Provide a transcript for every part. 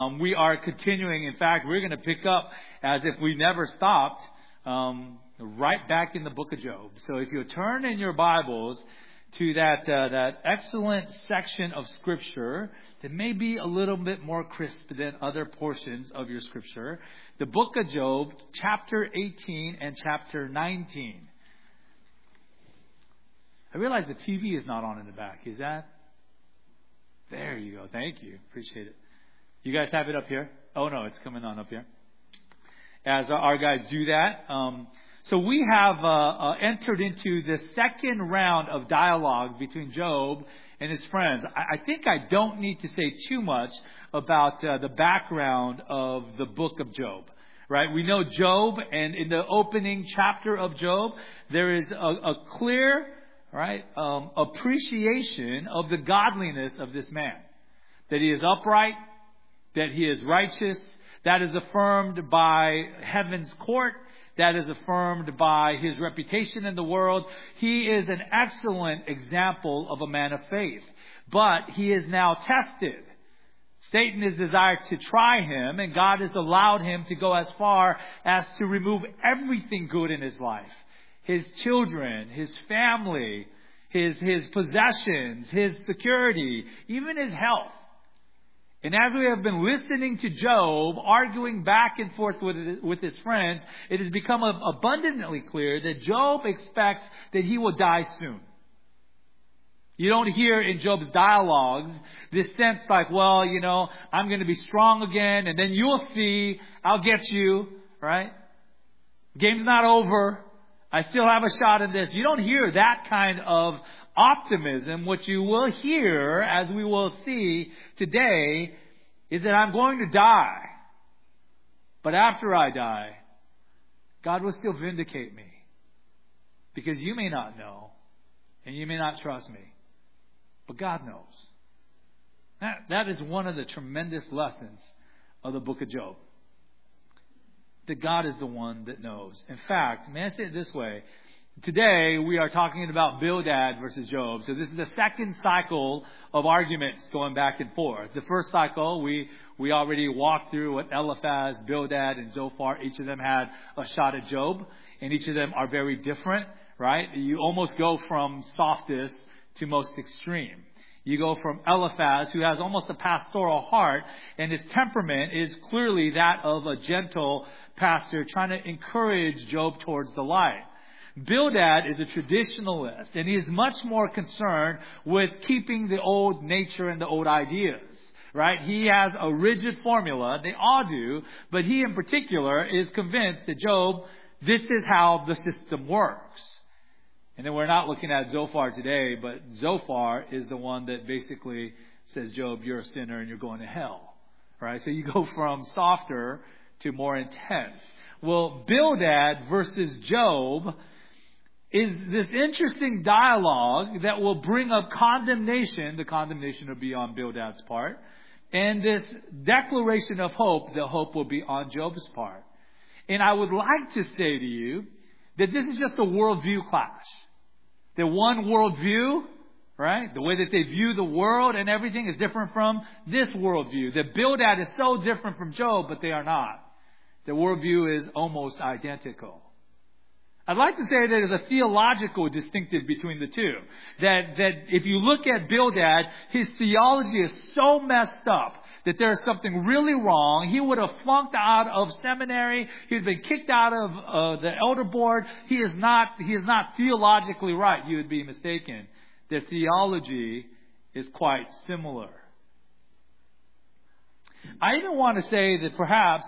We are continuing. In fact, we're going to pick up as if we never stopped, right back in the book of Job. So if you turn in your Bibles to that excellent section of Scripture that may be a little bit more crisp than other portions of your Scripture, the book of Job, chapter 18 and chapter 19. I realize the TV is not on in the back. Is that? There you go. Thank you. Appreciate it. You guys have it up here? Oh, no, it's coming on up here. As our guys do that. So we have entered into the second round of dialogues between Job and his friends. I think I don't need to say too much about the background of the book of Job. Right? We know Job, and in the opening chapter of Job, there is a clear, right, appreciation of the godliness of this man. That he is upright, that he is righteous, that is affirmed by heaven's court, that is affirmed by his reputation in the world. He is an excellent example of a man of faith. But he is now tested. Satan has desired to try him, and God has allowed him to go as far as to remove everything good in his life. His children, his family, his possessions, his security, even his health. And as we have been listening to Job arguing back and forth with his friends, it has become abundantly clear that Job expects that he will die soon. You don't hear in Job's dialogues this sense like, well, I'm going to be strong again, and then you'll see, I'll get you, right? Game's not over. I still have a shot at this. You don't hear that kind of optimism. What you will hear, as we will see today, is that I'm going to die. But after I die, God will still vindicate me. Because you may not know, and you may not trust me. But God knows. That is one of the tremendous lessons of the book of Job. That God is the one that knows. In fact, may I say it this way? Today we are talking about Bildad versus Job. So this is the second cycle of arguments going back and forth. The first cycle we already walked through with Eliphaz, Bildad, and Zophar. Each of them had a shot at Job. And each of them are very different, right? You almost go from softest to most extreme. You go from Eliphaz, who has almost a pastoral heart, and his temperament is clearly that of a gentle pastor trying to encourage Job towards the light. Bildad is a traditionalist, and he is much more concerned with keeping the old nature and the old ideas. Right? He has a rigid formula. They all do. But he in particular is convinced that Job, this is how the system works. And then we're not looking at Zophar today, but Zophar is the one that basically says, Job, you're a sinner and you're going to hell. Right? So you go from softer to more intense. Well, Bildad versus Job is this interesting dialogue that will bring up condemnation. The condemnation will be on Bildad's part. And this declaration of hope, the hope will be on Job's part. And I would like to say to you that this is just a worldview clash. The one worldview, right? The way that they view the world and everything is different from this worldview. The Bildad is so different from Job, but they are not. The worldview is almost identical. I'd like to say that there's a theological distinctive between the two. That if you look at Bildad, his theology is so messed up that there's something really wrong. He would have flunked out of seminary. He would have been kicked out of the elder board. He is not theologically right. You would be mistaken. The theology is quite similar. I even want to say that perhaps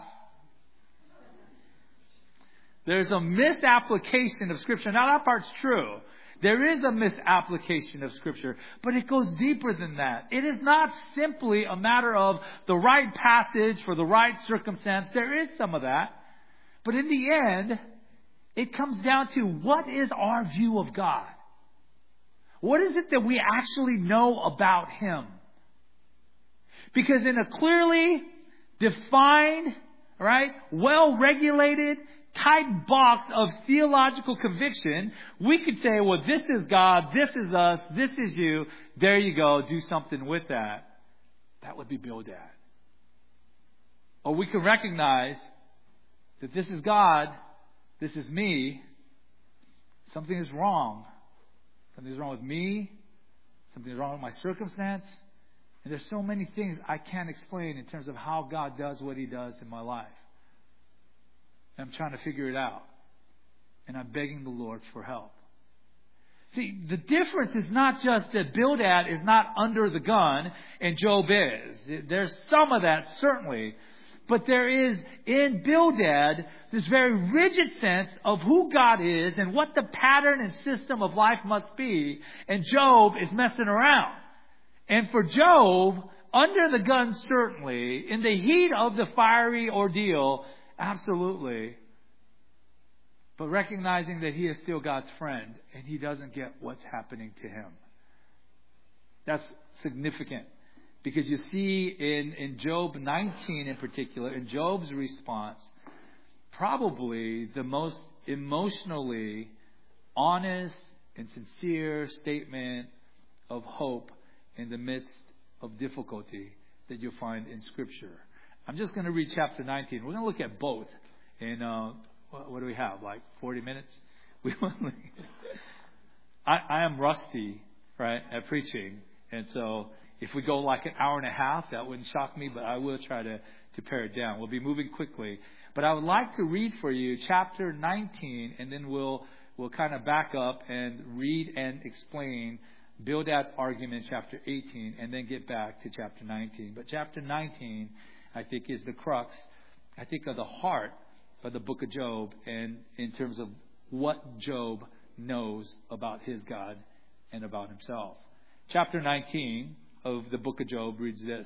there's a misapplication of Scripture. Now that part's true. There is a misapplication of Scripture, but it goes deeper than that. It is not simply a matter of the right passage for the right circumstance. There is some of that. But in the end, it comes down to what is our view of God? What is it that we actually know about Him? Because in a clearly defined, right, well-regulated, tight box of theological conviction, we could say, well, this is God, this is us, this is you. There you go. Do something with that. That would be Bildad. or we can recognize that this is God, this is me, something is wrong. Something is wrong with me, something is wrong with my circumstance. And there's so many things I can't explain in terms of how God does what He does in my life. And I'm trying to figure it out. And I'm begging the Lord for help. See, the difference is not just that Bildad is not under the gun and Job is. There's some of that, certainly. But there is in Bildad this very rigid sense of who God is and what the pattern and system of life must be. And Job is messing around. And for Job, under the gun certainly, in the heat of the fiery ordeal, absolutely. But recognizing that he is still God's friend and he doesn't get what's happening to him. That's significant. Because you see in Job 19 in particular, in Job's response, probably the most emotionally honest and sincere statement of hope in the midst of difficulty that you'll find in Scripture. I'm just going to read chapter 19. We're going to look at both. And what do we have? Like 40 minutes? I am rusty, right, at preaching. And so if we go like an hour and a half, that wouldn't shock me, but I will try to pare it down. We'll be moving quickly. But I would like to read for you chapter 19, and then we'll kind of back up and read and explain Bildad's argument in chapter 18, and then get back to chapter 19. But chapter 19, I think, is the crux, I think, of the heart of the book of Job, and in terms of what Job knows about his God and about himself. Chapter 19 of the book of Job reads this.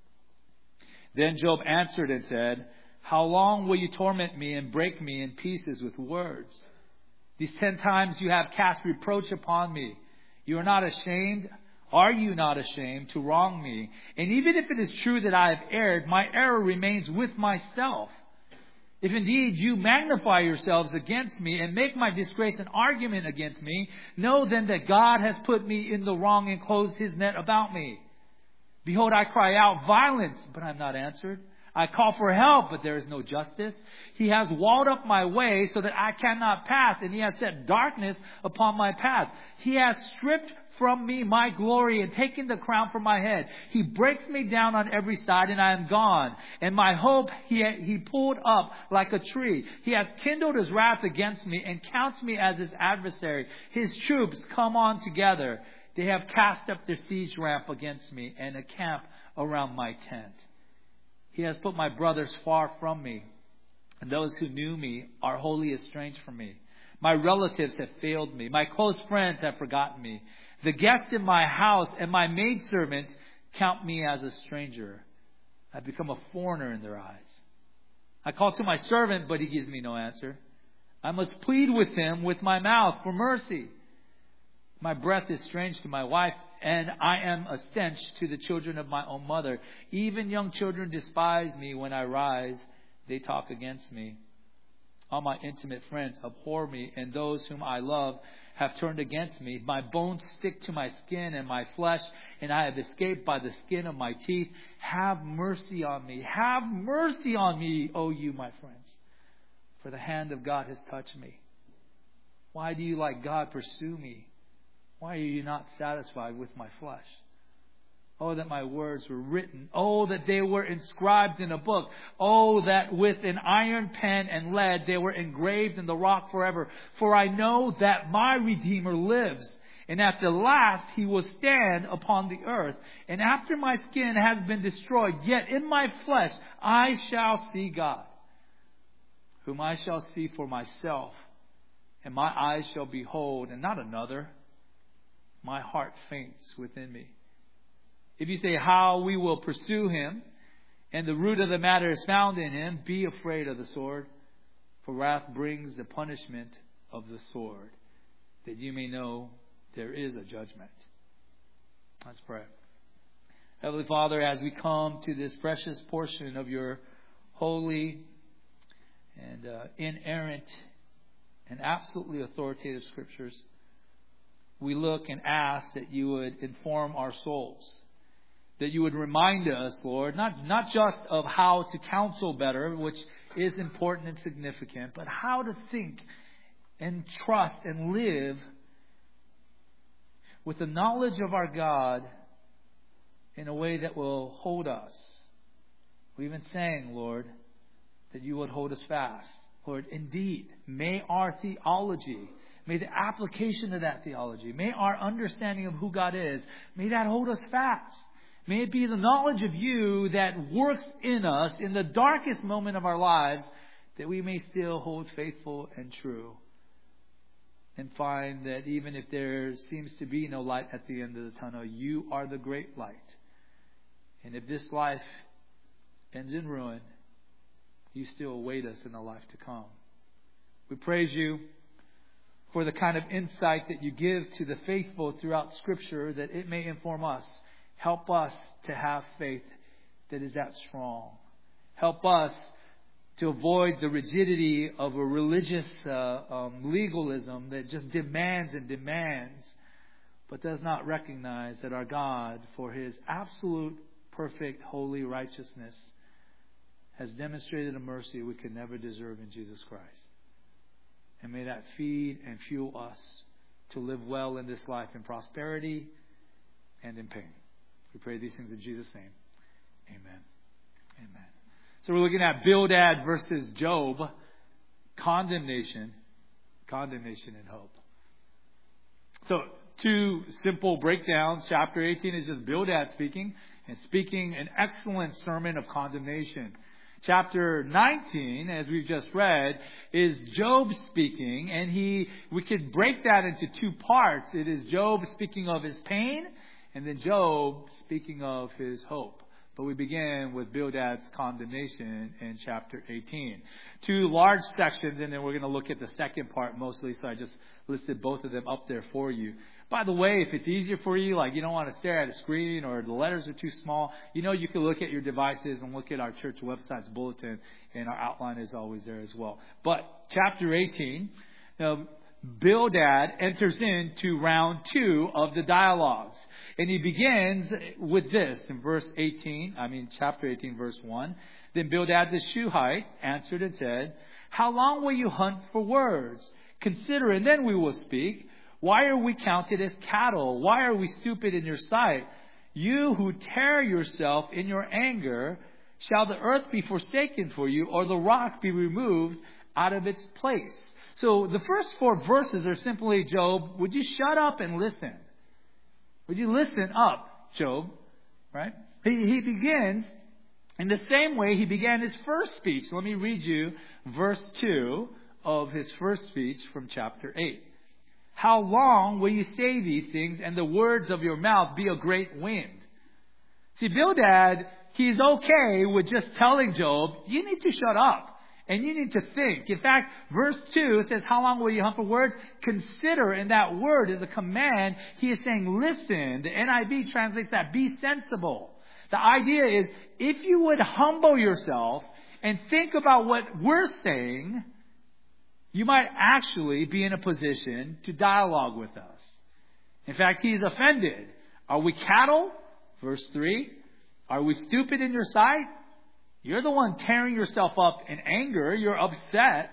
Then Job answered and said, "How long will you torment me and break me in pieces with words? These 10 times you have cast reproach upon me. You are not ashamed? Are you not ashamed to wrong me? And even if it is true that I have erred, my error remains with myself. If indeed you magnify yourselves against me and make my disgrace an argument against me, know then that God has put me in the wrong and closed His net about me. Behold, I cry out violence, but I am not answered. I call for help, but there is no justice. He has walled up my way so that I cannot pass, and He has set darkness upon my path. He has stripped from me my glory and taken the crown from my head. He breaks me down on every side, and I am gone. And my hope he pulled up like a tree. He has kindled His wrath against me and counts me as His adversary. His troops come on together. They have cast up their siege ramp against me and a camp around my tent. He has put my brothers far from me, and those who knew me are wholly estranged from me. My relatives have failed me. My close friends have forgotten me. The guests in my house and my maidservants count me as a stranger. I've become a foreigner in their eyes. I call to my servant, but he gives me no answer. I must plead with him with my mouth for mercy. My breath is strange to my wife, and I am a stench to the children of my own mother. Even young children despise me when I rise. They talk against me. All my intimate friends abhor me, and those whom I love have turned against me. My bones stick to my skin and my flesh, and I have escaped by the skin of my teeth. Have mercy on me. Have mercy on me, O you, my friends, for the hand of God has touched me. Why do you, like God, pursue me? Why are you not satisfied with my flesh? Oh, that my words were written. Oh, that they were inscribed in a book. Oh, that with an iron pen and lead they were engraved in the rock forever. For I know that my Redeemer lives, and at the last He will stand upon the earth. And after my skin has been destroyed, yet in my flesh I shall see God, whom I shall see for myself, and my eyes shall behold, and not another. My heart faints within me. If you say, how we will pursue him, and the root of the matter is found in him, be afraid of the sword, for wrath brings the punishment of the sword, that you may know there is a judgment. Let's pray. Heavenly Father, as we come to this precious portion of your holy and inerrant and absolutely authoritative Scriptures, we look and ask that you would inform our souls, that you would remind us, Lord, not just of how to counsel better, which is important and significant, but how to think and trust and live with the knowledge of our God in a way that will hold us. We even sang, Lord, that you would hold us fast. Lord, indeed, may our theology, may the application of that theology, may our understanding of who God is, may that hold us fast. May it be the knowledge of you that works in us in the darkest moment of our lives, that we may still hold faithful and true. And find that even if there seems to be no light at the end of the tunnel, you are the great light. And if this life ends in ruin, you still await us in the life to come. We praise you for the kind of insight that you give to the faithful throughout Scripture, that it may inform us. Help us to have faith that is that strong. Help us to avoid the rigidity of a religious legalism that just demands and demands, but does not recognize that our God, for His absolute, perfect, holy righteousness, has demonstrated a mercy we could never deserve in Jesus Christ. And may that feed and fuel us to live well in this life in prosperity and in pain. We pray these things in Jesus' name. Amen. Amen. So we're looking at Bildad versus Job. Condemnation and hope. So 2 simple breakdowns. Chapter 18 is just Bildad speaking, and speaking an excellent sermon of condemnation. Chapter 19, as we've just read, is Job speaking, and we could break that into 2 parts. It is Job speaking of his pain, and then Job speaking of his hope. But we begin with Bildad's condemnation in chapter 18. 2 large sections, and then we're going to look at the second part mostly, so I just listed both of them up there for you. By the way, if it's easier for you, like you don't want to stare at a screen or the letters are too small, you can look at your devices and look at our church website's bulletin, and our outline is always there as well. But chapter 18, Bildad enters into round 2 of the dialogues. And he begins with this in chapter 18, verse 1. Then Bildad the Shuhite answered and said, "How long will you hunt for words? Consider, and then we will speak. Why are we counted as cattle? Why are we stupid in your sight? You who tear yourself in your anger, shall the earth be forsaken for you, or the rock be removed out of its place?" So the first 4 verses are simply, Job, would you shut up and listen? Would you listen up, Job? Right? He begins in the same way he began his first speech. Let me read you verse 2 of his first speech from chapter 8. "How long will you say these things, and the words of your mouth be a great wind?" See, Bildad, he's okay with just telling Job, you need to shut up. And you need to think. In fact, verse 2 says, "How long will you hunt for words?" Consider, and that word is a command. He is saying, listen. The NIV translates that, be sensible. The idea is, if you would humble yourself and think about what we're saying, you might actually be in a position to dialogue with us. In fact, he's offended. Are we cattle? Verse 3. Are we stupid in your sight? You're the one tearing yourself up in anger. You're upset.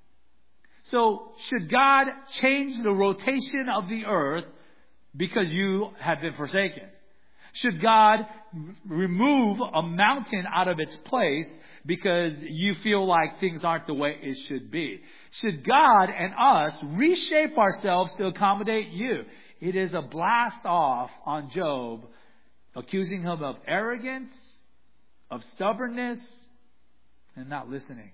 So should God change the rotation of the earth because you have been forsaken? Should God remove a mountain out of its place because you feel like things aren't the way it should be? Should God and us reshape ourselves to accommodate you? It is a blast off on Job, accusing him of arrogance, of stubbornness, and not listening.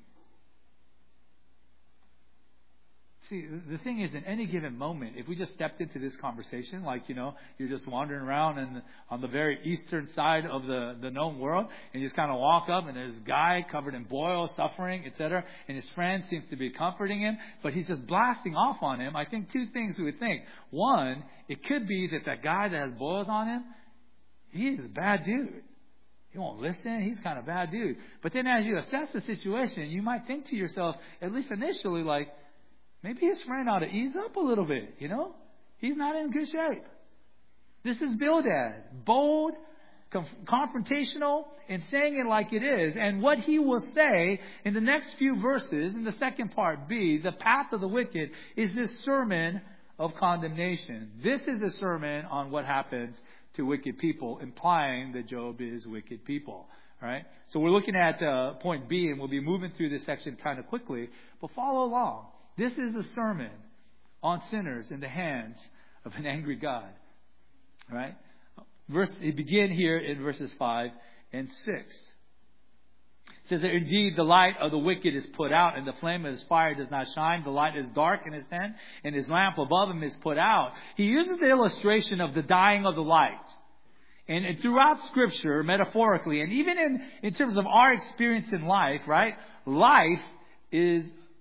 See, the thing is, in any given moment, if we just stepped into this conversation, like, you're just wandering around on the very eastern side of the known world, and you just kind of walk up, and there's this guy covered in boils, suffering, etc., and his friend seems to be comforting him, but he's just blasting off on him. I think 2 things we would think. One, it could be that guy that has boils on him, he's a bad dude. He won't listen. He's kind of a bad dude. But then as you assess the situation, you might think to yourself, at least initially, like, maybe his friend ought to ease up a little bit, He's not in good shape. This is Bildad. Bold, confrontational and saying it like it is. And what he will say in the next few verses, in the second part B, the path of the wicked, is this sermon of condemnation. This is a sermon on what happens to wicked people, implying that Job is wicked people. All right? So we're looking at point B, and we'll be moving through this section kind of quickly, but follow along. This is a sermon on sinners in the hands of an angry God. All right? We begin here in verses 5 and 6. It says that indeed the light of the wicked is put out, and the flame of his fire does not shine. The light is dark in his tent, and his lamp above him is put out. He uses the illustration of the dying of the light. And throughout Scripture, metaphorically, and even in terms of our experience in life, right? Light is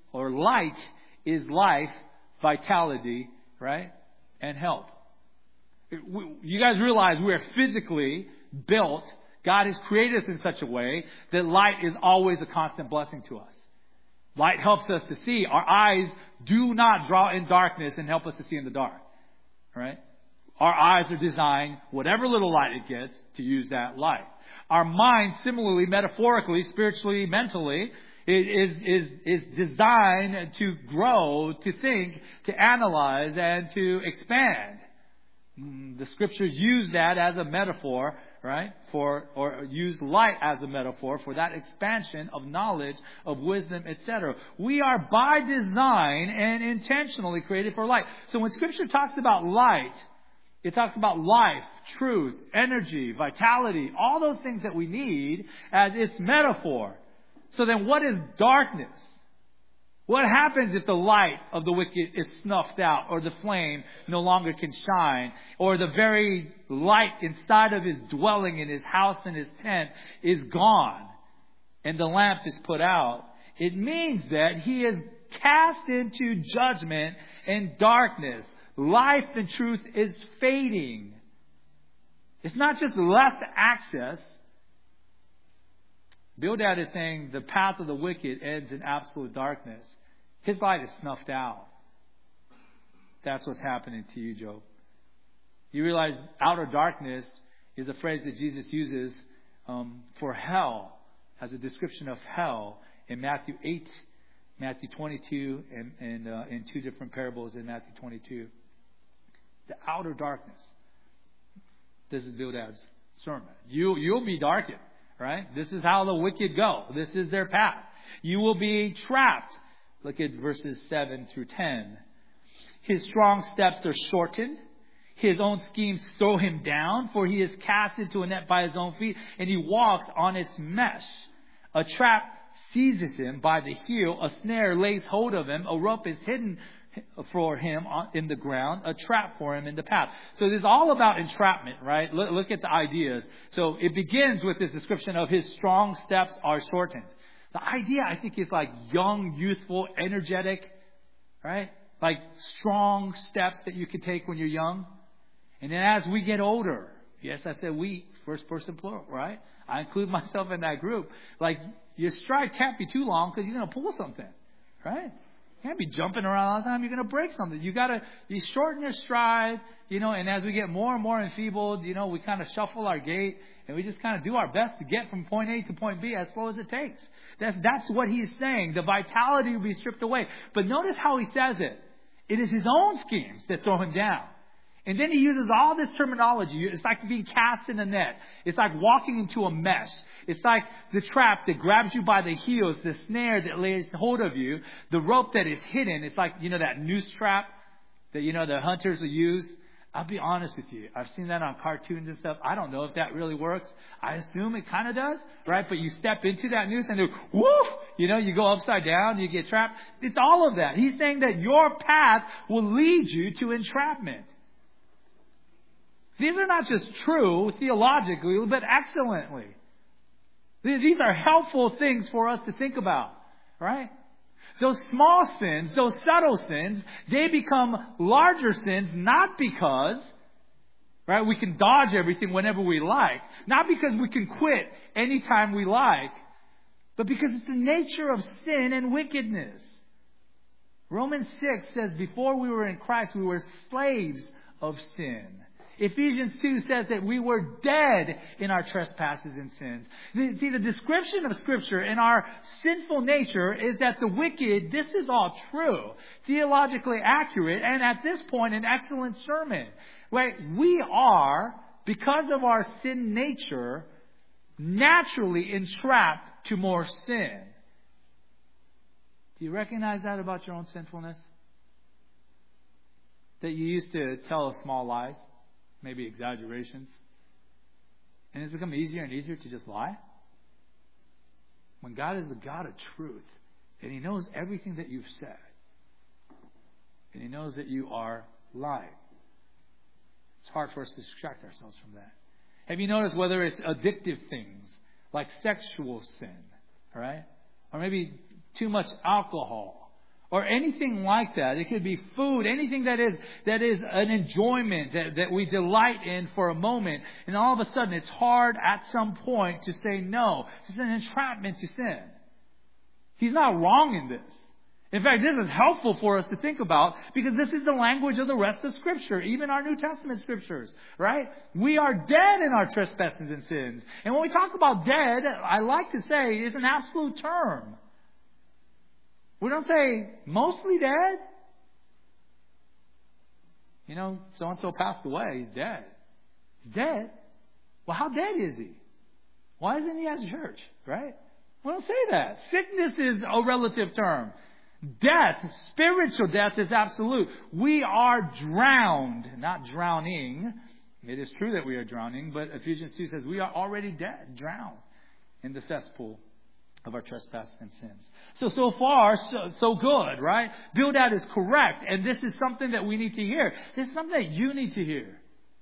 life, vitality, right? And help. You guys realize we are physically built. God has created us in such a way that light is always a constant blessing to us. Light helps us to see. Our eyes do not draw in darkness and help us to see in the dark. Right? Our eyes are designed, whatever little light it gets, to use that light. Our mind, similarly, metaphorically, spiritually, mentally, is designed to grow, to think, to analyze, and to expand. The Scriptures use that as a metaphor, right? Or use light as a metaphor for that expansion of knowledge, of wisdom, etc. We are by design and intentionally created for light. So when Scripture talks about light, it talks about life, truth, energy, vitality, all those things that we need as its metaphor. So then what is darkness? What happens if the light of the wicked is snuffed out, or the flame no longer can shine, or the very light inside of his dwelling, in his house and his tent is gone, and the lamp is put out? It means that he is cast into judgment and darkness. Life and truth is fading. It's not just less access. Bildad is saying the path of the wicked ends in absolute darkness. His light is snuffed out. That's what's happening to you, Job. You realize outer darkness is a phrase that Jesus uses for hell, as a description of hell in Matthew 8, Matthew 22, and in two different parables in Matthew 22. The outer darkness. This is Bildad's sermon. You'll be darkened, right? This is how the wicked go. This is their path. You will be trapped. Look at verses 7 through 10. His strong steps are shortened. His own schemes throw him down, for he is cast into a net by his own feet, and he walks on its mesh. A trap seizes him by the heel. A snare lays hold of him. A rope is hidden for him in the ground. A trap for him in the path. So this is all about entrapment, right? Look at the ideas. So it begins with this description of his strong steps are shortened. The idea, I think, is like young, youthful, energetic, right? Like strong steps that you can take when you're young. And then as we get older, yes, I said we, first person plural, right? I include myself in that group. Like your stride can't be too long because you're going to pull something, right? You can't be jumping around all the time. You're going to break something. You shorten your stride, and as we get more and more enfeebled, we kind of shuffle our gait and we just kind of do our best to get from point A to point B as slow as it takes. That's what he's saying. The vitality will be stripped away. But notice how he says it. It is his own schemes that throw him down. And then he uses all this terminology. It's like being cast in a net. It's like walking into a mesh. It's like the trap that grabs you by the heels, the snare that lays hold of you, the rope that is hidden. It's like, that noose trap that, the hunters will use. I'll be honest with you. I've seen that on cartoons and stuff. I don't know if that really works. I assume it kind of does, right? But you step into that noose and woof, you go upside down, you get trapped. It's all of that. He's saying that your path will lead you to entrapment. These are not just true theologically, but excellently. These are helpful things for us to think about, right? Those small sins, those subtle sins, they become larger sins not because, right, we can dodge everything whenever we like. Not because we can quit anytime we like, but because it's the nature of sin and wickedness. Romans 6 says, before we were in Christ, we were slaves of sin. Ephesians 2 says that we were dead in our trespasses and sins. See, the description of Scripture in our sinful nature is that the wicked, this is all true, theologically accurate, and at this point an excellent sermon. Right? We are, because of our sin nature, naturally entrapped to more sin. Do you recognize that about your own sinfulness? That you used to tell small lies, maybe exaggerations, and it's become easier and easier to just lie? When God is the God of truth, and He knows everything that you've said, and He knows that you are lying, it's hard for us to distract ourselves from that. Have you noticed whether it's addictive things like sexual sin, all right? Or maybe too much alcohol or anything like that. It could be food, anything that is an enjoyment that we delight in for a moment. And all of a sudden it's hard at some point to say no. It's an entrapment to sin. He's not wrong in this. In fact, this is helpful for us to think about because this is the language of the rest of Scripture, even our New Testament Scriptures, right? We are dead in our trespasses and sins. And when we talk about dead, I like to say it's an absolute term. We don't say mostly dead. You know, so-and-so passed away, he's dead. He's dead? Well, how dead is he? Why isn't he at church, right? We don't say that. Sickness is a relative term. Death, spiritual death, is absolute. We are drowned, not drowning. It is true that we are drowning, but Ephesians 2 says we are already dead, drowned in the cesspool of our trespass and sins. So far, so good, right? Bildad is correct, and this is something that we need to hear. This is something that you need to hear.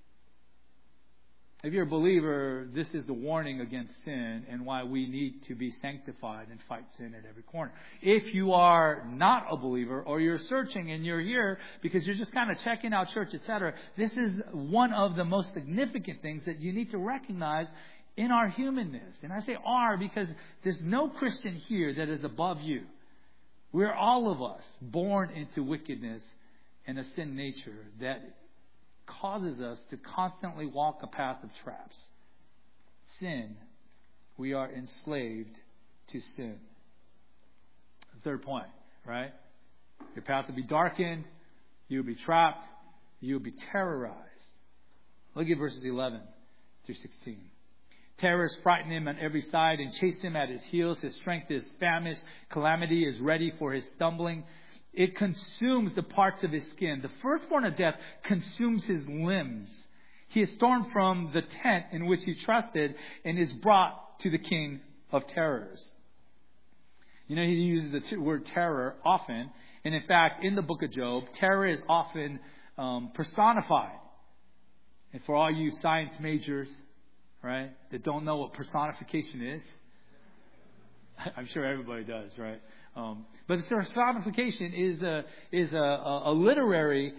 If you're a believer, this is the warning against sin and why we need to be sanctified and fight sin at every corner. If you are not a believer or you're searching and you're here because you're just kind of checking out church, etc., this is one of the most significant things that you need to recognize in our humanness. And I say "our" because there's no Christian here that is above you. We're all of us born into wickedness and a sin nature that causes us to constantly walk a path of traps. Sin. We are enslaved to sin. The third point, right? Your path will be darkened. You will be trapped. You will be terrorized. Look at verses 11 through 16. Terrors frighten him on every side and chase him at his heels. His strength is famished. Calamity is ready for his stumbling. It consumes the parts of his skin. The firstborn of death consumes his limbs. He is torn from the tent in which he trusted and is brought to the king of terrors. You know, he uses the word terror often. And in fact, in the book of Job, terror is often personified. And for all you science majors, right, that don't know what personification is, I'm sure everybody does, right? But the personification is a literary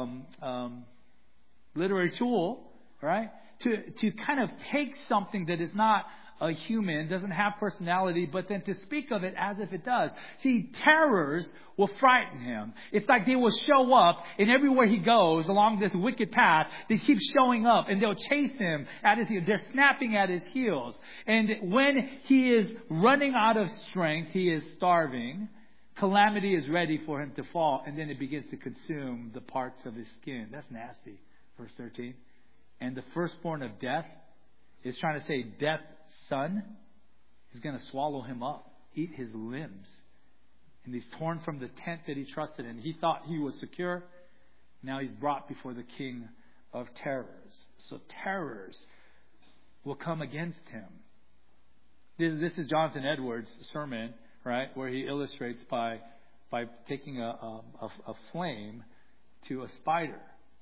tool, right? To kind of take something that is not a human, doesn't have personality, but then to speak of it as if it does. See, terrors will frighten him. It's like they will show up, and everywhere he goes along this wicked path, they keep showing up, and they'll chase him at his heels. They're snapping at his heels. And when he is running out of strength, he is starving, calamity is ready for him to fall, and then it begins to consume the parts of his skin. That's nasty. Verse 13. And the firstborn of death is trying to say death's son is going to swallow him up, eat his limbs. And he's torn from the tent that he trusted in. He thought he was secure. Now he's brought before the king of terrors. So terrors will come against him. This is Jonathan Edwards' sermon, right, where he illustrates by taking a flame to a spider.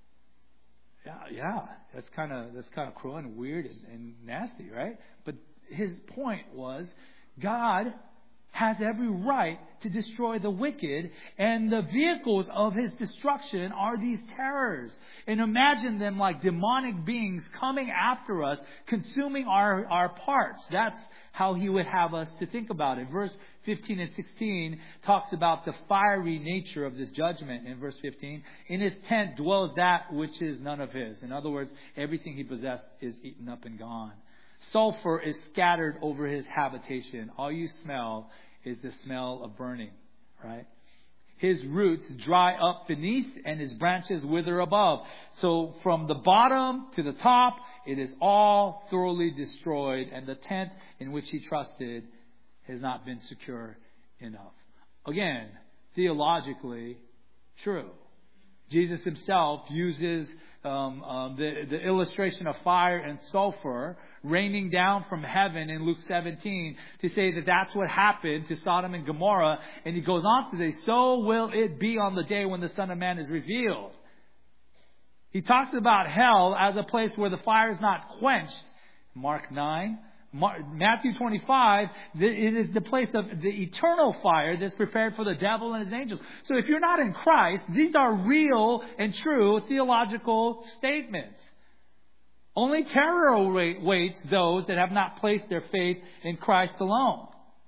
Yeah, that's kind of cruel and weird and nasty, right? But his point was, God has every right to destroy the wicked, and the vehicles of his destruction are these terrors. And imagine them like demonic beings coming after us, consuming our parts. That's how he would have us to think about it. Verse 15 and 16 talks about the fiery nature of this judgment. In verse 15, in his tent dwells that which is none of his. In other words, everything he possessed is eaten up and gone. Sulfur is scattered over his habitation. All you smell is the smell of burning, right? His roots dry up beneath and his branches wither above. So from the bottom to the top, it is all thoroughly destroyed, and the tent in which he trusted has not been secure enough. Again, theologically true. Jesus himself uses the illustration of fire and sulfur raining down from heaven in Luke 17 to say that that's what happened to Sodom and Gomorrah. And he goes on to say, so will it be on the day when the Son of Man is revealed. He talks about hell as a place where the fire is not quenched. Mark 9. Matthew 25, it is the place of the eternal fire that's prepared for the devil and his angels. So if you're not in Christ, these are real and true theological statements. Only terror awaits those that have not placed their faith in Christ alone.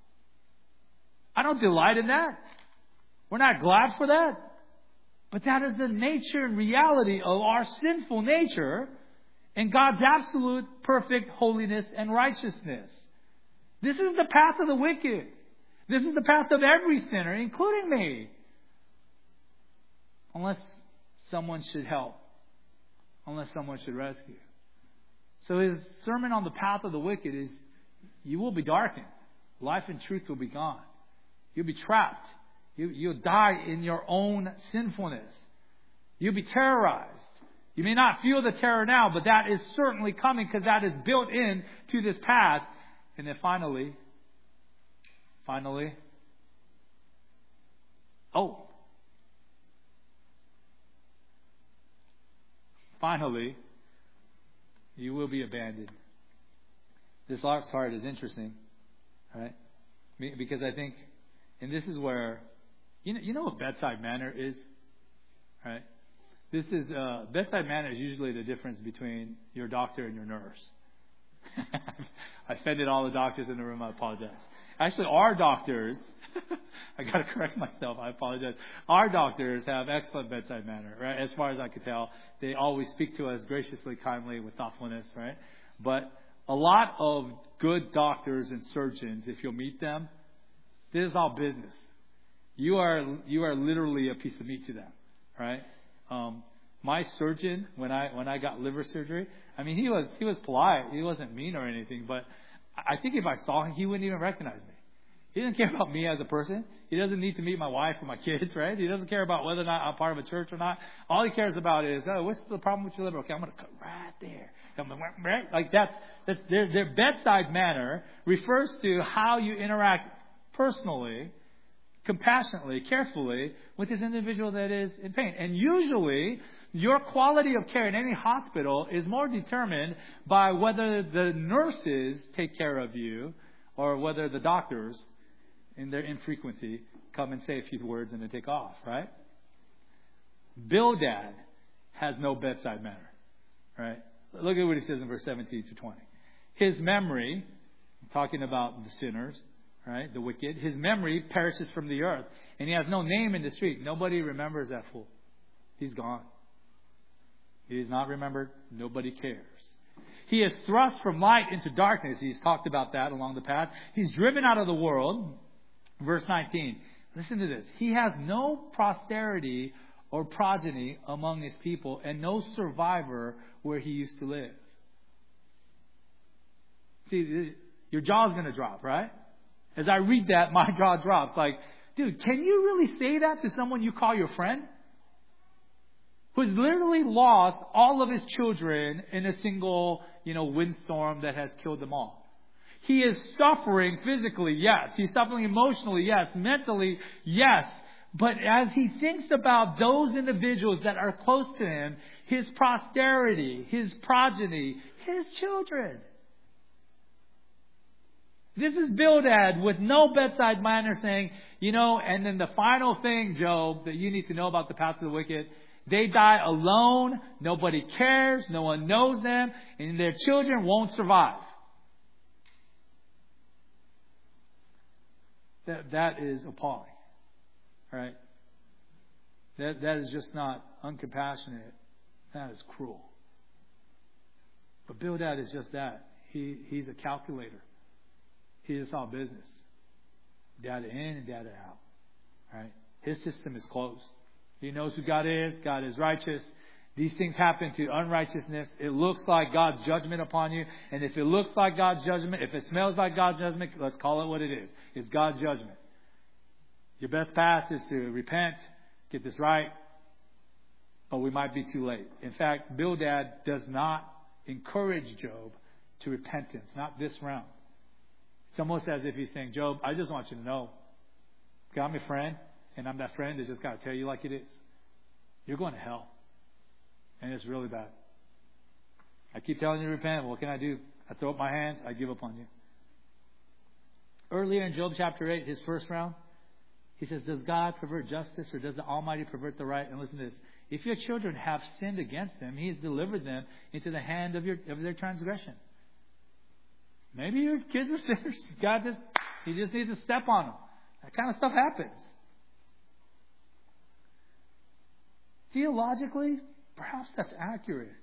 I don't delight in that. We're not glad for that. But that is the nature and reality of our sinful nature and God's absolute perfect holiness and righteousness. This is the path of the wicked. This is the path of every sinner, including me. Unless someone should help. Unless someone should rescue. So his sermon on the path of the wicked is, you will be darkened. Life and truth will be gone. You'll be trapped. You'll die in your own sinfulness. You'll be terrorized. You may not feel the terror now, but that is certainly coming because that is built in to this path. And then finally, you will be abandoned. This last part is interesting, right? Because I think, and this is where, you know what bedside manner is, right? This is, bedside manner is usually the difference between your doctor and your nurse. I offended all the doctors in the room, I apologize. Actually, our doctors, I got to correct myself, I apologize. Our doctors have excellent bedside manner, right? As far as I could tell, they always speak to us graciously, kindly, with thoughtfulness, right? But a lot of good doctors and surgeons, if you'll meet them, this is all business. You are literally a piece of meat to them, right? My surgeon, when I got liver surgery, I mean, he was polite. He wasn't mean or anything, but I think if I saw him, he wouldn't even recognize me. He doesn't care about me as a person. He doesn't need to meet my wife or my kids, right? He doesn't care about whether or not I'm part of a church or not. All he cares about is, what's the problem with your liver? Okay, I'm going to cut right there. Right? Like that's their bedside manner refers to how you interact personally, compassionately, carefully with this individual that is in pain. And usually, your quality of care in any hospital is more determined by whether the nurses take care of you or whether the doctors, in their infrequency, come and say a few words and then take off, right? Bildad has no bedside manner, right? Look at what he says in verse 17 to 20. His memory, talking about the sinners, right, the wicked, his memory perishes from the earth, and he has no name in the street. Nobody remembers that fool. He's gone. He is not remembered. Nobody cares. He is thrust from light into darkness. He's talked about that along the path. He's driven out of the world. Verse 19. Listen to this. He has no posterity or progeny among his people, and no survivor where he used to live. See, your jaw's going to drop, right? As I read that, my jaw drops. Like, dude, can you really say that to someone you call your friend? Who's literally lost all of his children in a single, windstorm that has killed them all. He is suffering physically, yes. He's suffering emotionally, yes. Mentally, yes. But as he thinks about those individuals that are close to him, his posterity, his progeny, his children, This is Bildad with no bedside manner saying, and then the final thing, Job, that you need to know about the path of the wicked, they die alone, nobody cares, no one knows them, and their children won't survive. That is appalling. Right? That is just not uncompassionate. That is cruel. But Bildad is just that. He's a calculator. He is all business. Data in and data out. Right? His system is closed. He knows who God is. God is righteous. These things happen to unrighteousness. It looks like God's judgment upon you. And if it looks like God's judgment, if it smells like God's judgment, let's call it what it is. It's God's judgment. Your best path is to repent, get this right, but we might be too late. In fact, Bildad does not encourage Job to repentance, not this round. It's almost as if he's saying, Job, I just want you to know, I'm your friend, and I'm that friend that just got to tell you like it is. You're going to hell. And it's really bad. I keep telling you to repent. What can I do? I throw up my hands. I give up on you. Earlier in Job chapter 8, his first round, he says, does God pervert justice or does the Almighty pervert the right? And listen to this. If your children have sinned against Him, He has delivered them into the hand of their transgression. Maybe your kids are sinners. He just needs to step on them. That kind of stuff happens. Theologically, perhaps that's accurate.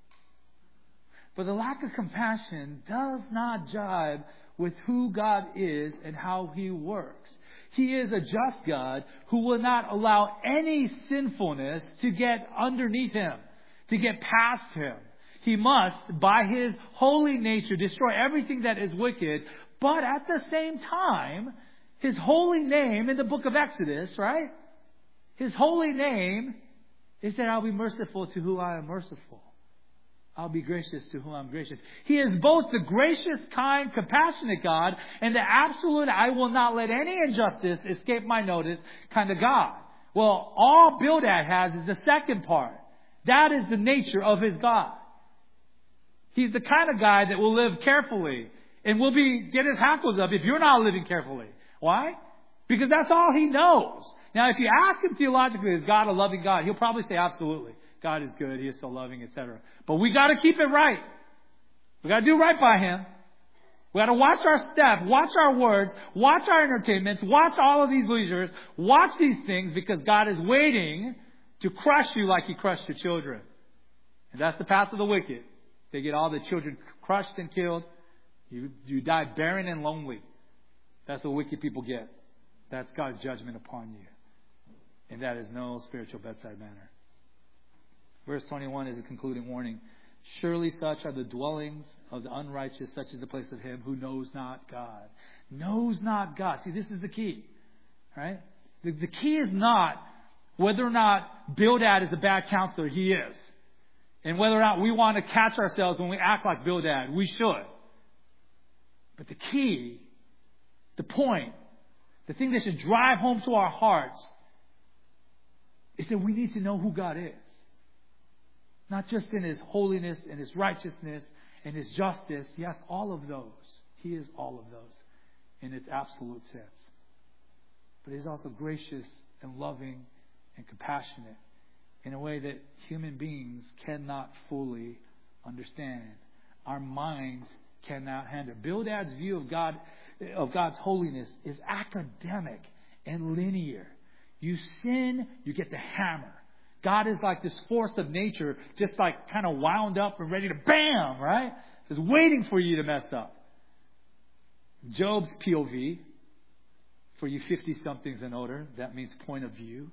But the lack of compassion does not jibe with who God is and how He works. He is a just God who will not allow any sinfulness to get underneath Him, to get past Him. He must, by His holy nature, destroy everything that is wicked. But at the same time, His holy name in the book of Exodus, right? His holy name is that I'll be merciful to who I am merciful. I'll be gracious to whom I'm gracious. He is both the gracious, kind, compassionate God and the absolute, I will not let any injustice escape my notice kind of God. Well, all Bildad has is the second part. That is the nature of his God. He's the kind of guy that will live carefully and will get his hackles up if you're not living carefully. Why? Because that's all he knows. Now, if you ask him theologically, is God a loving God? He'll probably say absolutely. God is good. He is so loving, etc. But we got to keep it right. We got to do right by Him. We got to watch our step, watch our words, watch our entertainments, watch all of these leisures, watch these things because God is waiting to crush you like He crushed your children. And that's the path of the wicked. They get all the children crushed and killed. You die barren and lonely. That's what wicked people get. That's God's judgment upon you. And that is no spiritual bedside manner. Verse 21 is a concluding warning. Surely such are the dwellings of the unrighteous, such is the place of him who knows not God. Knows not God. See, this is the key. Right? The key is not whether or not Bildad is a bad counselor. He is. And whether or not we want to catch ourselves when we act like Bildad. We should. But the key, the point, the thing that should drive home to our hearts is that we need to know who God is. Not just in His holiness and His righteousness and His justice. Yes, all of those. He is all of those in its absolute sense. But He's also gracious and loving and compassionate in a way that human beings cannot fully understand. Our minds cannot handle. Bildad's view of God's holiness is academic and linear. You sin, you get the hammer. God is like this force of nature, just like kind of wound up and ready to bam, right? Just waiting for you to mess up. Job's POV, for you 50-somethings and older, that means point of view,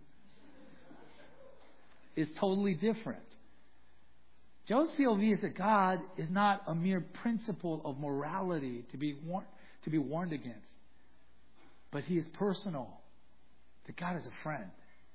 is totally different. Job's POV is that God is not a mere principle of morality to be warned against, but He is personal. That God is a friend.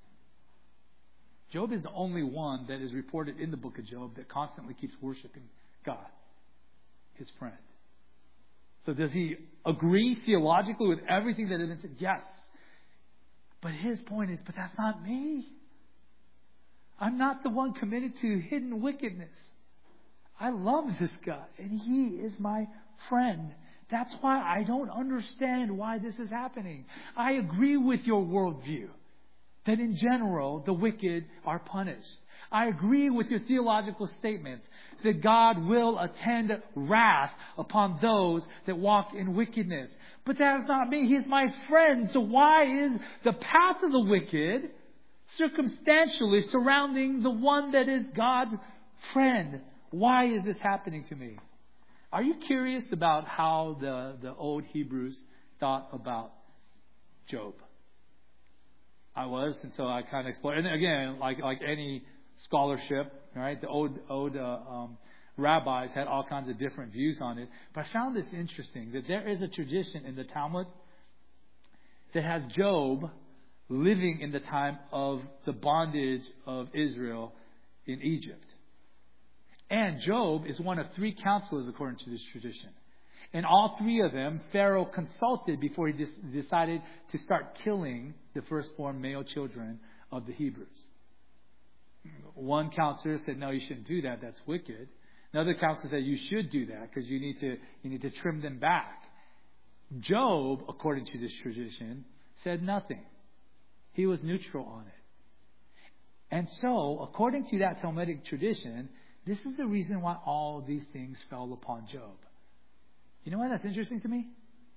Job is the only one that is reported in the book of Job that constantly keeps worshiping God, his friend. So does he agree theologically with everything that has been said? Yes. But his point is, but that's not me. I'm not the one committed to hidden wickedness. I love this God, and He is my friend. That's why I don't understand why this is happening. I agree with your worldview that in general the wicked are punished. I agree with your theological statements that God will attend wrath upon those that walk in wickedness. But that is not me. He is my friend. So why is the path of the wicked circumstantially surrounding the one that is God's friend? Why is this happening to me? Are you curious about how the old Hebrews thought about Job? I was, and so I kind of explored. And again, like any scholarship, right? The old rabbis had all kinds of different views on it. But I found this interesting, that there is a tradition in the Talmud that has Job living in the time of the bondage of Israel in Egypt. And Job is one of 3 counselors according to this tradition. And all 3 of them, Pharaoh consulted before he decided to start killing the firstborn male children of the Hebrews. One counselor said, no, you shouldn't do that. That's wicked. Another counselor said, you should do that because you need to trim them back. Job, according to this tradition, said nothing. He was neutral on it. And so, according to that Talmudic tradition, this is the reason why all these things fell upon Job. You know why that's interesting to me?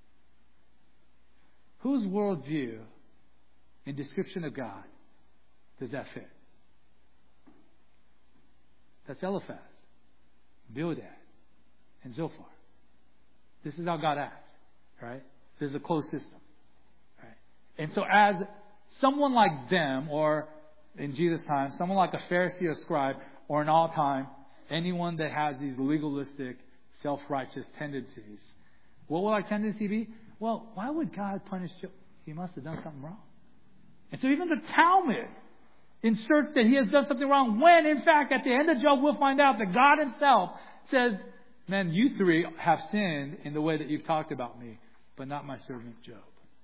Whose worldview and description of God does that fit? That's Eliphaz, Bildad, and Zophar. This is how God acts, right? There's a closed system, right? And so as someone like them, or in Jesus' time, someone like a Pharisee or scribe, or in all time, anyone that has these legalistic, self-righteous tendencies, what will our tendency be? Well, why would God punish Job? He must have done something wrong. And so even the Talmud inserts that he has done something wrong, when in fact at the end of Job we'll find out that God himself says, man, you 3 have sinned in the way that you've talked about me, but not my servant Job.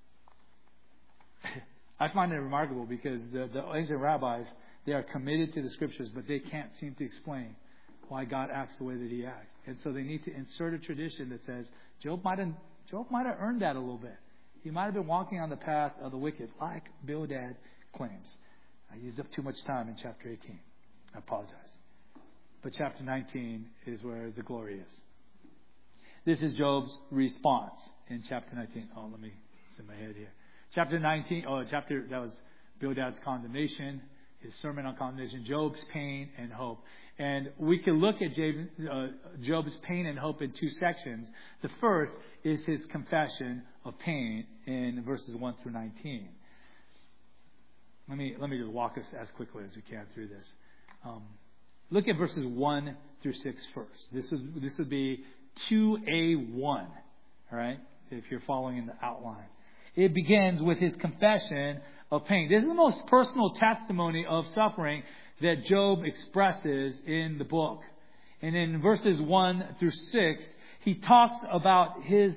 I find it remarkable because the ancient rabbis, they are committed to the scriptures, but they can't seem to explain why God acts the way that he acts. And so they need to insert a tradition that says Job might have earned that a little bit. He might have been walking on the path of the wicked, like Bildad claims. I used up too much time in chapter 18. I apologize. But chapter 19 is where the glory is. This is Job's response in chapter 19. Oh, let me in my head here. Chapter 19, that was Bildad's condemnation, his sermon on condemnation, Job's pain and hope. And we can look at Job's pain and hope in 2 sections. The first is his confession of pain in verses 1 through 19. Let me just walk us as quickly as we can through this. Look at verses 1 through 6 first. This would be 2A1, all right, if you're following in the outline. It begins with his confession of pain. This is the most personal testimony of suffering that Job expresses in the book. And in verses 1 through 6, he talks about his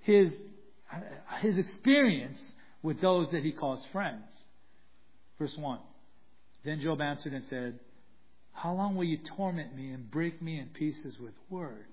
experience with those that he calls friends. Verse 1. Then Job answered and said, how long will you torment me and break me in pieces with words?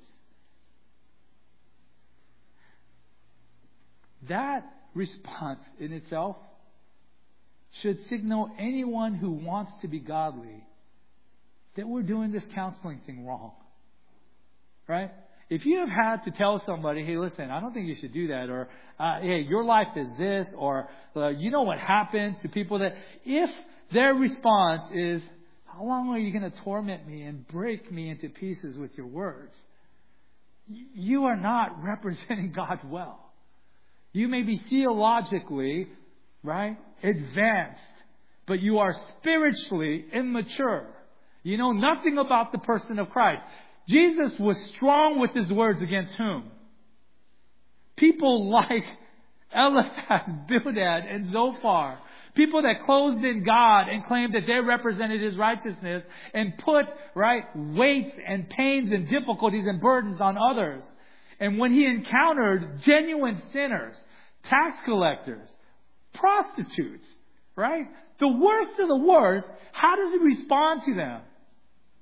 That response in itself should signal anyone who wants to be godly that we're doing this counseling thing wrong. Right? If you have had to tell somebody, hey, listen, I don't think you should do that, or hey, your life is this, or you know what happens to people that, if their response is, how long are you going to torment me and break me into pieces with your words? You are not representing God well. You may be theologically, right, advanced, but you are spiritually immature. You know nothing about the person of Christ. Jesus was strong with his words against whom? People like Eliphaz, Bildad, and Zophar. People that closed in God and claimed that they represented his righteousness and put, right, weights and pains and difficulties and burdens on others. And when he encountered genuine sinners, tax collectors, prostitutes, right, the worst of the worst, how does he respond to them?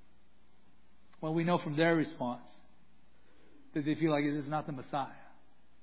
Well, we know from their response that they feel like it is not the Messiah.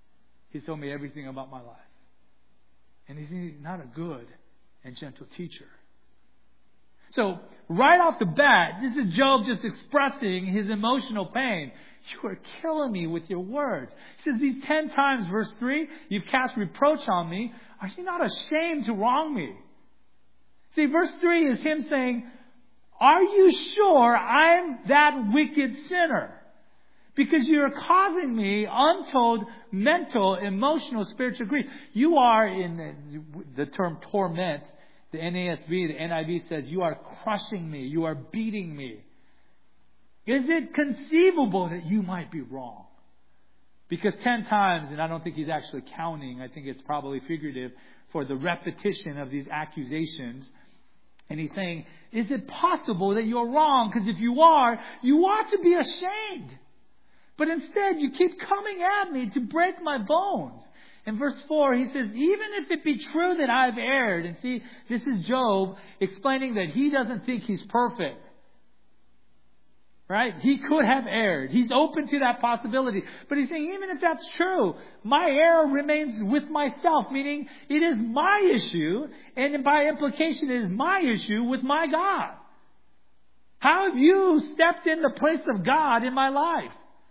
He's told me everything about my life. And he's not a good and gentle teacher. So, right off the bat, this is Job just expressing his emotional pain. You are killing me with your words. He says these 10 times, verse 3, you've cast reproach on me. Are you not ashamed to wrong me? See, verse 3 is him saying, are you sure I'm that wicked sinner? Because you're causing me untold mental, emotional, spiritual grief. You are, in the term torment, the NASB, the NIV says, you are crushing me. You are beating me. Is it conceivable that you might be wrong? Because 10 times, and I don't think he's actually counting, I think it's probably figurative for the repetition of these accusations. And he's saying, is it possible that you're wrong? Because if you are, you ought to be ashamed. But instead, you keep coming at me to break my bones. In verse 4, he says, even if it be true that I've erred, and see, this is Job explaining that he doesn't think he's perfect. Right? He could have erred. He's open to that possibility. But he's saying, even if that's true, my error remains with myself, meaning it is my issue, and by implication, it is my issue with my God. How have you stepped in the place of God in my life?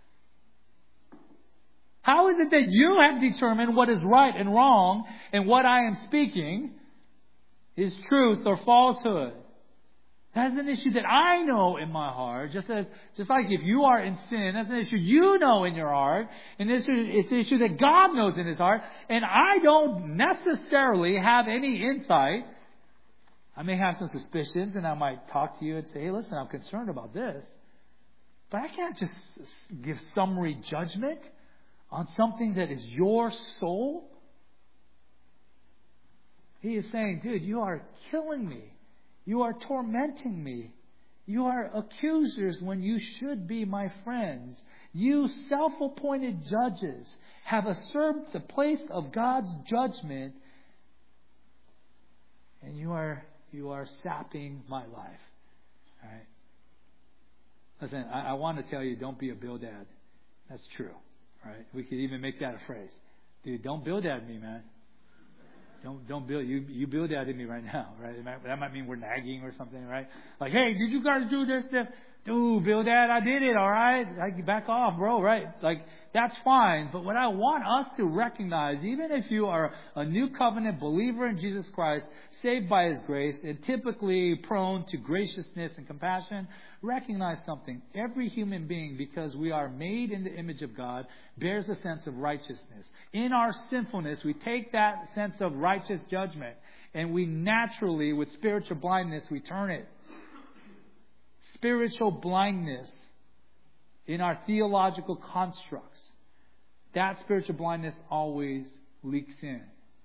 How is it that you have determined what is right and wrong, and what I am speaking is truth or falsehood? That's an issue that I know in my heart, just like if you are in sin, that's an issue you know in your heart, and it's an issue that God knows in His heart, and I don't necessarily have any insight. I may have some suspicions, and I might talk to you and say, hey, listen, I'm concerned about this. But I can't just give summary judgment on something that is your soul. He is saying, dude, you are killing me. You are tormenting me. You are accusers when you should be my friends. You self-appointed judges have usurped the place of God's judgment, and you are sapping my life. All right. Listen, I want to tell you, don't be a Bildad. That's true. All right. We could even make that a phrase. Dude, don't Bildad me, man. Don't build you build that in me right now, right? That might mean we're nagging or something, right? Like, hey, did you guys do this stuff? Dude, build that, I did it, all right? Like, back off, bro, right? Like, that's fine. But what I want us to recognize, even if you are a new covenant believer in Jesus Christ, saved by His grace, and typically prone to graciousness and compassion, recognize something. Every human being, because we are made in the image of God, bears a sense of righteousness. In our sinfulness, we take that sense of righteous judgment, and we naturally, with spiritual blindness, we turn it. Spiritual blindness in our theological constructs. That spiritual blindness always leaks in.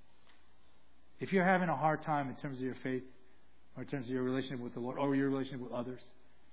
If you're having a hard time in terms of your faith, or in terms of your relationship with the Lord, or your relationship with others,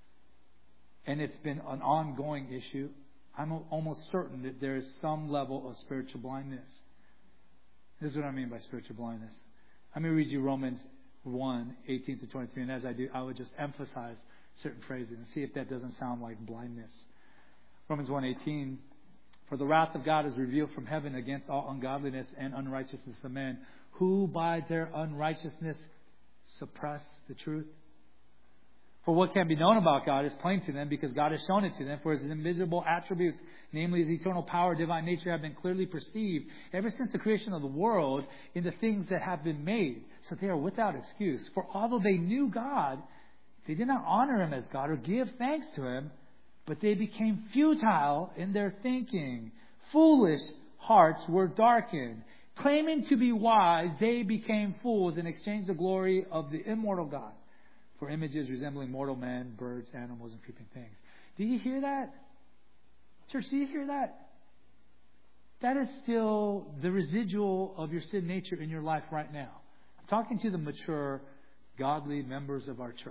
and it's been an ongoing issue, I'm almost certain that there is some level of spiritual blindness. This is what I mean by spiritual blindness. Let me read you Romans 1:18-23, and as I do, I would just emphasize certain phrases and see if that doesn't sound like blindness. Romans 1:18, for the wrath of God is revealed from heaven against all ungodliness and unrighteousness of men, who by their unrighteousness suppress the truth. For what can be known about God is plain to them, because God has shown it to them. For His invisible attributes, namely His eternal power, divine nature, have been clearly perceived ever since the creation of the world in the things that have been made. So they are without excuse. For although they knew God, they did not honor Him as God or give thanks to Him, but they became futile in their thinking. Foolish hearts were darkened. Claiming to be wise, they became fools and exchanged the glory of the immortal God for images resembling mortal men, birds, animals, and creeping things. Do you hear that? Church, do you hear that? That is still the residual of your sin nature in your life right now. I'm talking to the mature, godly members of our church.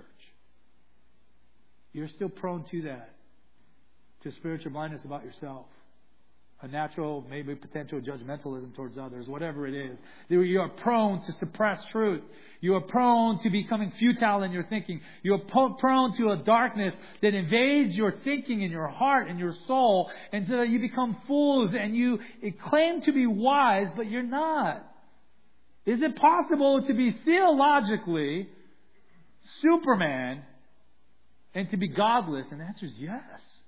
You're still prone to that, to spiritual blindness about yourself. a natural, maybe potential judgmentalism towards others, whatever it is. You are prone to suppress truth. You are prone to becoming futile in your thinking. You are prone to a darkness that invades your thinking and your heart and your soul, and so that you become fools and you claim to be wise, but you're not. Is it possible to be theologically Superman and to be godless? And the answer is yes.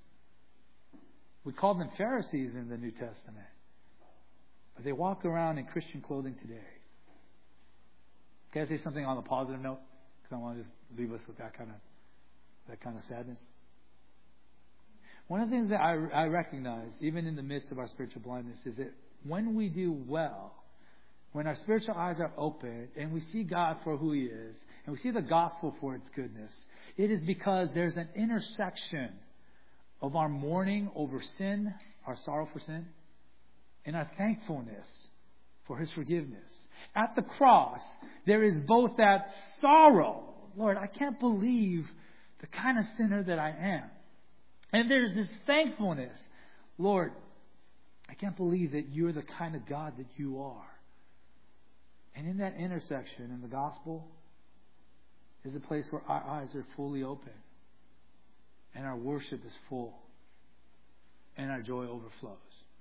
We call them Pharisees in the New Testament. But they walk around in Christian clothing today. Can I say something on a positive note? Because I want to just leave us with that kind of sadness. One of the things that I recognize, even in the midst of our spiritual blindness, is that when we do well, when our spiritual eyes are open and we see God for who He is, and we see the gospel for its goodness, it is because there's an intersection of our mourning over sin, our sorrow for sin, and our thankfulness for His forgiveness. At the cross, there is both that sorrow, Lord, I can't believe the kind of sinner that I am. And there's this thankfulness, Lord, I can't believe that you're the kind of God that you are. And in that intersection in the gospel is a place where our eyes are fully open. And our worship is full. And our joy overflows.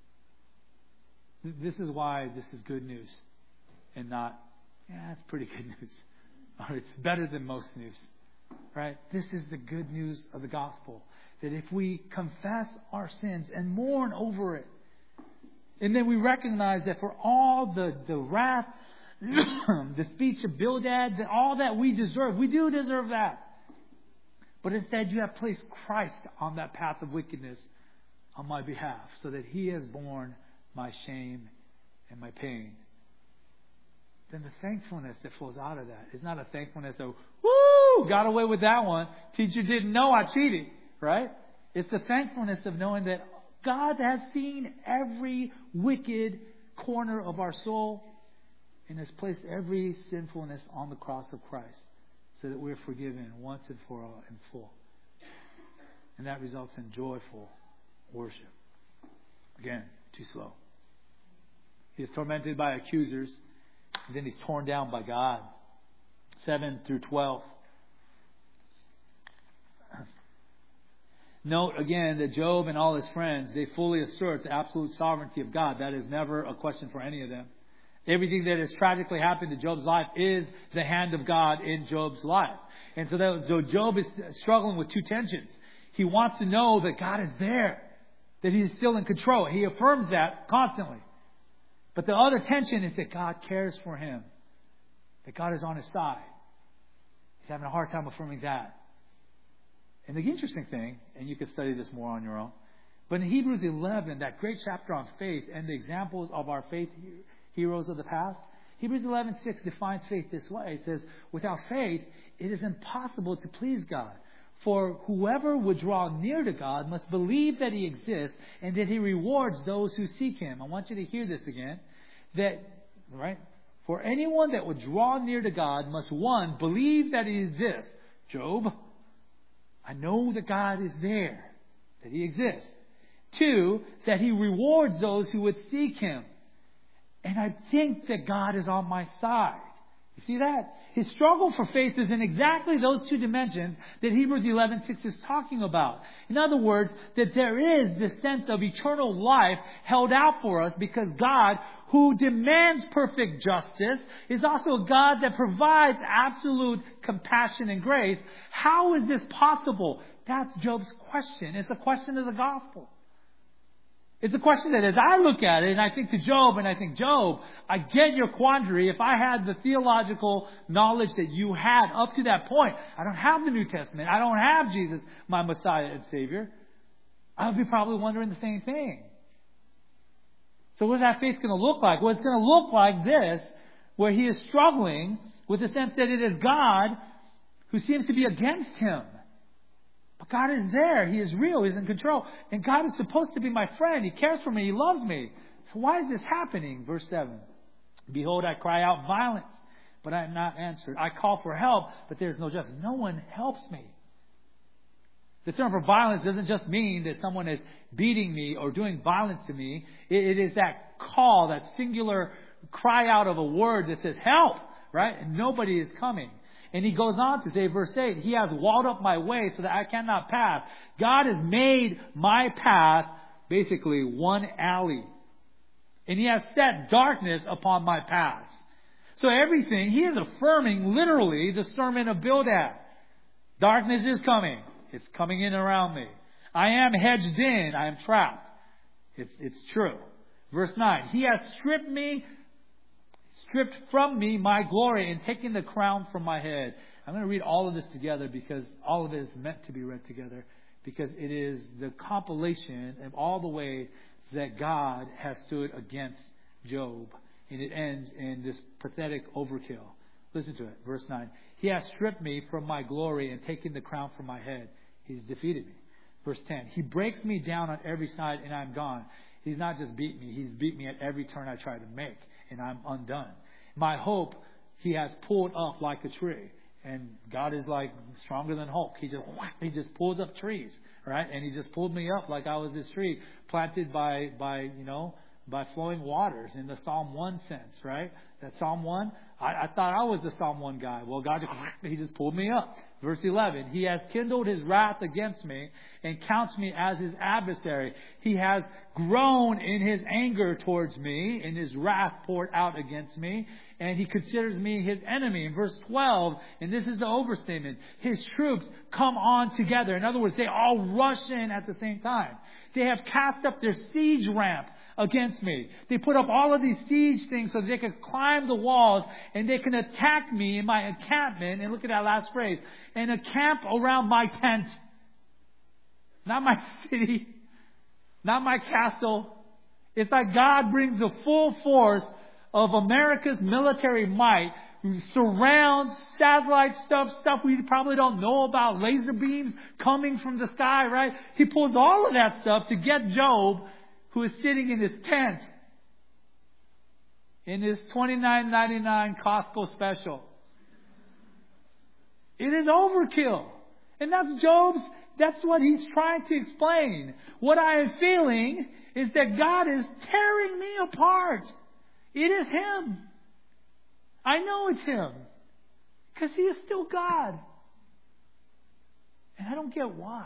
This is why this is good news. And not, it's pretty good news. Or it's better than most news. Right? This is the good news of the gospel. That if we confess our sins and mourn over it, and then we recognize that for all the wrath, the speech of Bildad, all that we deserve, we do deserve that. But instead you have placed Christ on that path of wickedness on my behalf, so that He has borne my shame and my pain. Then the thankfulness that flows out of that is not a thankfulness of, woo, got away with that one. Teacher didn't know I cheated, right? It's the thankfulness of knowing that God has seen every wicked corner of our soul and has placed every sinfulness on the cross of Christ, so that we're forgiven once and for all in full. And that results in joyful worship. Again, too slow. He is tormented by accusers, and then he's torn down by God. 7 through 12. Note again that Job and all his friends, they fully assert the absolute sovereignty of God. That is never a question for any of them. Everything that has tragically happened to Job's life is the hand of God in Job's life. And so Job is struggling with two tensions. He wants to know that God is there, that He is still in control. He affirms that constantly. But the other tension is that God cares for him, that God is on his side. He's having a hard time affirming that. And the interesting thing, and you can study this more on your own, but in Hebrews 11, that great chapter on faith and the examples of our faith heroes of the past, Hebrews 11:6 defines faith this way. It says, without faith, it is impossible to please God. For whoever would draw near to God must believe that He exists and that He rewards those who seek Him. I want you to hear this again. For anyone that would draw near to God must, one, believe that He exists. Job, I know that God is there, that He exists. Two, that He rewards those who would seek Him. And I think that God is on my side. You see that? His struggle for faith is in exactly those two dimensions that Hebrews 11:6 is talking about. In other words, that there is this sense of eternal life held out for us because God, who demands perfect justice, is also a God that provides absolute compassion and grace. How is this possible? That's Job's question. It's a question of the gospel. It's a question that as I look at it and I think to Job and I think, Job, I get your quandary. If I had the theological knowledge that you had up to that point, I don't have the New Testament. I don't have Jesus, my Messiah and Savior. I would be probably wondering the same thing. So what is that faith going to look like? Well, it's going to look like this, where he is struggling with the sense that it is God who seems to be against him. But God is there. He is real. He's in control. And God is supposed to be my friend. He cares for me. He loves me. So why is this happening? Verse 7. Behold, I cry out violence, but I am not answered. I call for help, but there is no justice. No one helps me. The term for violence doesn't just mean that someone is beating me or doing violence to me. It is that call, that singular cry out of a word that says, help, right? And nobody is coming. And he goes on to say, verse 8, He has walled up my way so that I cannot pass. God has made my path basically one alley. And He has set darkness upon my paths. So everything, He is affirming literally the sermon of Bildad. Darkness is coming. It's coming in around me. I am hedged in. I am trapped. It's true. Verse 9, He has stripped from me my glory and taken the crown from my head. I'm going to read all of this together because all of it is meant to be read together. Because it is the compilation of all the ways that God has stood against Job. And it ends in this pathetic overkill. Listen to it. Verse 9. He has stripped me from my glory and taken the crown from my head. He's defeated me. Verse 10. He breaks me down on every side and I'm gone. He's not just beat me. He's beat me at every turn I try to make. And I'm undone. My hope, He has pulled up like a tree. And God is like stronger than Hulk. He just pulls up trees, right? And He just pulled me up like I was this tree planted by flowing waters in the Psalm 1 sense, right? That Psalm 1, I thought I was the Psalm 1 guy. Well, God He just pulled me up. Verse 11, He has kindled His wrath against me and counts me as His adversary. He has grown in His anger towards me, and His wrath poured out against me, and He considers me His enemy. In verse 12, and this is the overstatement, His troops come on together. In other words, they all rush in at the same time. They have cast up their siege ramp against me. They put up all of these siege things so that they can climb the walls and they can attack me in my encampment. And look at that last phrase. And encamp around my tent. Not my city. Not my castle. It's like God brings the full force of America's military might, surrounds satellite stuff we probably don't know about, laser beams coming from the sky, right? He pulls all of that stuff to get Job, who is sitting in his tent, in his $29.99 Costco special. It is overkill. And that's what he's trying to explain. What I am feeling is that God is tearing me apart. It is Him. I know it's Him. Because He is still God. And I don't get why.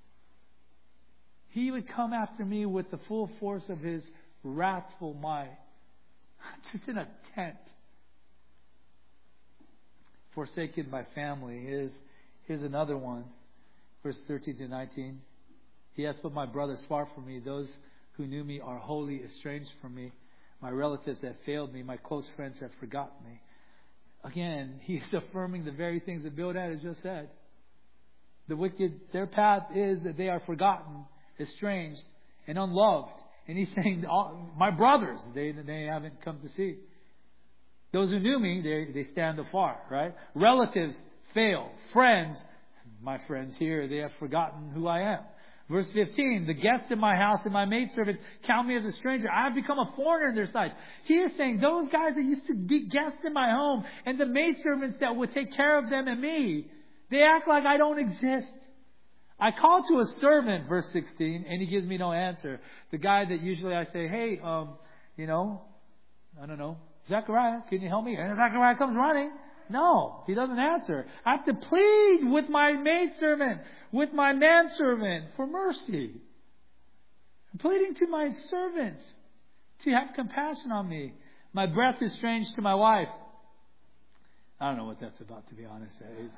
He would come after me with the full force of His wrathful might. I'm just in a tent. Forsaken by family. Here's another one. Verse 13 to 19. He has put my brothers far from me. Those who knew me are wholly estranged from me. My relatives have failed me. My close friends have forgotten me. Again, he's affirming the very things that Bildad has just said. The wicked, their path is that they are forgotten, estranged, and unloved. And he's saying, my brothers, they haven't come to see. Those who knew me, they stand afar, right? Relatives fail. Friends, my friends here, they have forgotten who I am. Verse 15, the guests in my house and my maidservants count me as a stranger. I have become a foreigner in their sight. He is saying, those guys that used to be guests in my home and the maidservants that would take care of them and me, they act like I don't exist. I call to a servant, verse 16, and he gives me no answer. The guy that usually I say, hey, I don't know, Zechariah, can you help me? And Zechariah comes running. No, he doesn't answer. I have to plead with my maidservant, with my manservant for mercy. I'm pleading to my servants to have compassion on me. My breath is strange to my wife. I don't know what that's about, to be honest.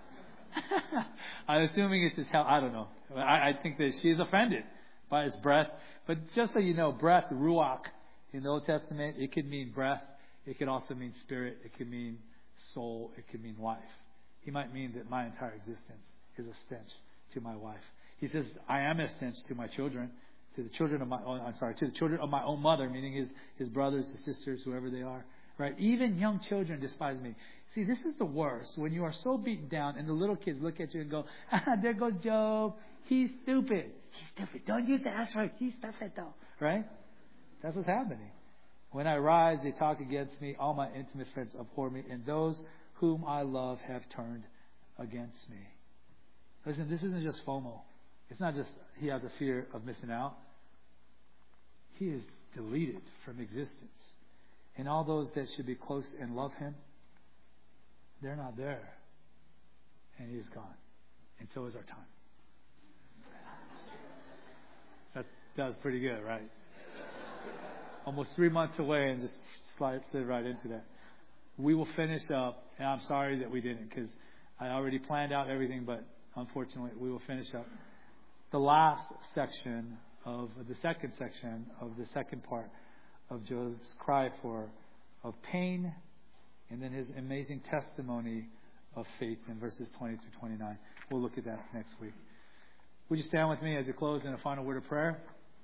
I'm assuming it's his health. I don't know. I think that she's offended by his breath. But just so you know, breath, ruach, in the Old Testament, it could mean breath. It could also mean spirit. It could mean soul. It could mean life. He might mean that my entire existence is a stench to my wife. He says, I am a stench to my children, to the children of my own mother, meaning his brothers, his sisters, whoever they are. Right? Even young children despise me. See, this is the worst. When you are so beaten down and the little kids look at you and go, there goes Job. He's stupid. He's stupid. Don't use that. That's right. He's stupid though. Right? That's what's happening. When I rise, they talk against me. All my intimate friends abhor me. And those whom I love have turned against me. Listen, this isn't just FOMO. It's not just he has a fear of missing out. He is deleted from existence. And all those that should be close and love him, they're not there. And he's gone. And so is our time. That was pretty good, right? Almost 3 months away and just slid right into that. We will finish up, and I'm sorry that we didn't because I already planned out everything, but unfortunately we will finish up the last section of the second section of the second part of Job's cry of pain, and then his amazing testimony of faith in verses 20 through 29. We'll look at that next week. Would you stand with me as you close in a final word of prayer?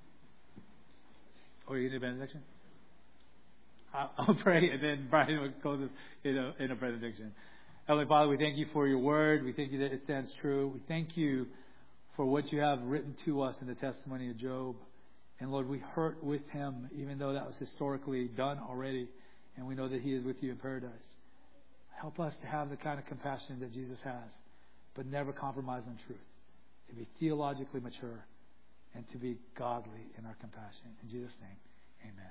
Or you need a benediction? I'll pray, and then Brian will close us in a benediction. Heavenly Father, we thank you for your word. We thank you that it stands true. We thank you for what you have written to us in the testimony of Job. And Lord, we hurt with him, even though that was historically done already. And we know that he is with you in paradise. Help us to have the kind of compassion that Jesus has, but never compromise on truth. To be theologically mature and to be godly in our compassion. In Jesus' name, amen.